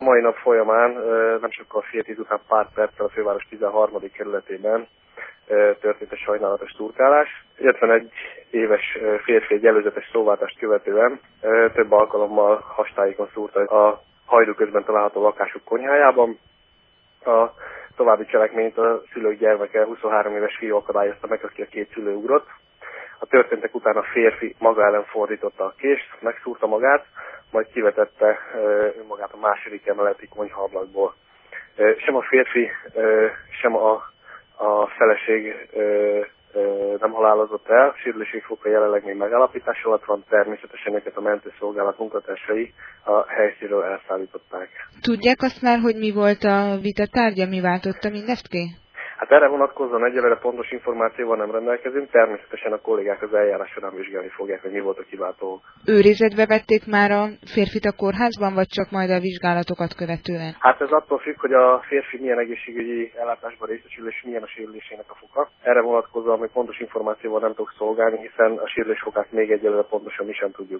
Mai nap folyamán nem sokkal fél 10 után pár perccel a főváros 13. kerületében történt egy sajnálatos turkálás. 51 éves férfi egy előzetes szóváltást követően több alkalommal hastáikon szúrt a Hajdú közben található lakásuk konyhájában. A további cselekményt a szülők gyermeke 23 éves fiú akadályozta meg, aki a két szülő ugrott. A történtek után a férfi maga ellen fordította a kést, megszúrta magát, majd kivetette önmagát a második emeleti konyhaablakból. Sem a férfi, sem a feleség nem halálozott el, sérülésük foka jelenleg még megállapítás alatt van, természetesen őket a mentőszolgálat munkatársai a helyszínről elszállították. Tudják azt már, hogy mi volt a vita tárgya, mi váltotta mindezt ki? Hát erre vonatkozóan egyelőre pontos információval nem rendelkezünk, természetesen a kollégák az eljárás során vizsgálni fogják, hogy mi volt a kiváltó. Őrizetbe vették már a férfit a kórházban, vagy csak majd a vizsgálatokat követően? Hát ez attól függ, hogy a férfi milyen egészségügyi ellátásban részesül, és milyen a sérülésének a foka. Erre vonatkozóan még pontos információval nem tudok szolgálni, hiszen a sérülés fokát még egyelőre pontosan mi sem tudjuk.